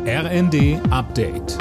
RND Update.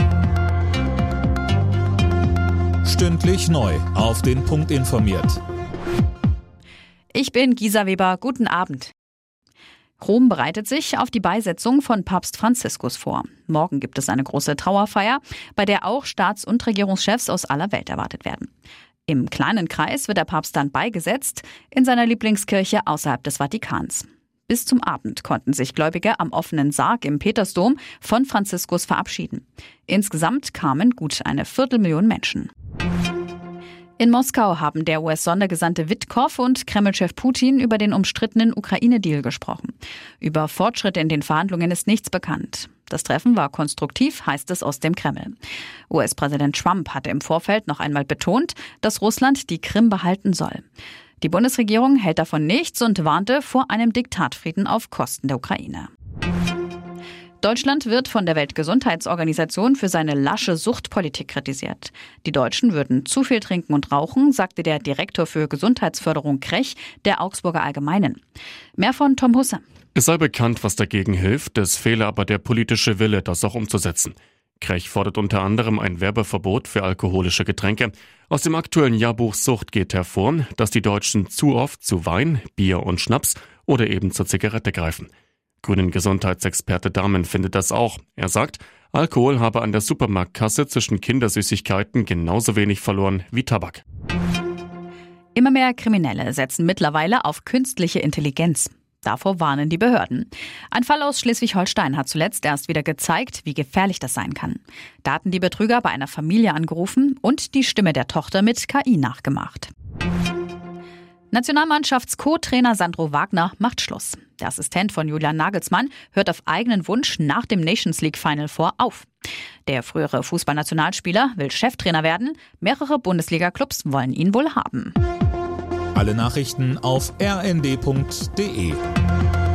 Stündlich neu auf den Punkt informiert. Ich bin Gisa Weber, guten Abend. Rom bereitet sich auf die Beisetzung von Papst Franziskus vor. Morgen gibt es eine große Trauerfeier, bei der auch Staats- und Regierungschefs aus aller Welt erwartet werden. Im kleinen Kreis wird der Papst dann beigesetzt, in seiner Lieblingskirche außerhalb des Vatikans. Bis zum Abend konnten sich Gläubige am offenen Sarg im Petersdom von Franziskus verabschieden. Insgesamt kamen gut 250.000 Menschen. In Moskau haben der US-Sondergesandte Witkow und Kreml-Chef Putin über den umstrittenen Ukraine-Deal gesprochen. Über Fortschritte in den Verhandlungen ist nichts bekannt. Das Treffen war konstruktiv, heißt es aus dem Kreml. US-Präsident Trump hatte im Vorfeld noch einmal betont, dass Russland die Krim behalten soll. Die Bundesregierung hält davon nichts und warnte vor einem Diktatfrieden auf Kosten der Ukraine. Deutschland wird von der Weltgesundheitsorganisation für seine lasche Suchtpolitik kritisiert. Die Deutschen würden zu viel trinken und rauchen, sagte der Direktor für Gesundheitsförderung Krech der Augsburger Allgemeinen. Mehr von Tom Husse. Es sei bekannt, was dagegen hilft, es fehle aber der politische Wille, das auch umzusetzen. Krech fordert unter anderem ein Werbeverbot für alkoholische Getränke. Aus dem aktuellen Jahrbuch Sucht geht hervor, dass die Deutschen zu oft zu Wein, Bier und Schnaps oder eben zur Zigarette greifen. Grünen Gesundheitsexperte Dahmen findet das auch. Er sagt, Alkohol habe an der Supermarktkasse zwischen Kindersüßigkeiten genauso wenig verloren wie Tabak. Immer mehr Kriminelle setzen mittlerweile auf künstliche Intelligenz. Davor warnen die Behörden. Ein Fall aus Schleswig-Holstein hat zuletzt erst wieder gezeigt, wie gefährlich das sein kann. Da hatten die Betrüger bei einer Familie angerufen und die Stimme der Tochter mit KI nachgemacht. Nationalmannschafts-Co-Trainer Sandro Wagner macht Schluss. Der Assistent von Julian Nagelsmann hört auf eigenen Wunsch nach dem Nations League Final Four auf. Der frühere Fußballnationalspieler will Cheftrainer werden. Mehrere Bundesliga-Clubs wollen ihn wohl haben. Alle Nachrichten auf rnd.de.